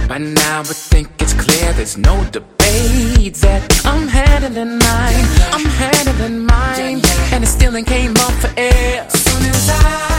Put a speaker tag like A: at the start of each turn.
A: By now I think it's clear, there's no debate that I'm handling mine, I'm handling mine, and it still ain't came off for air. Soon as I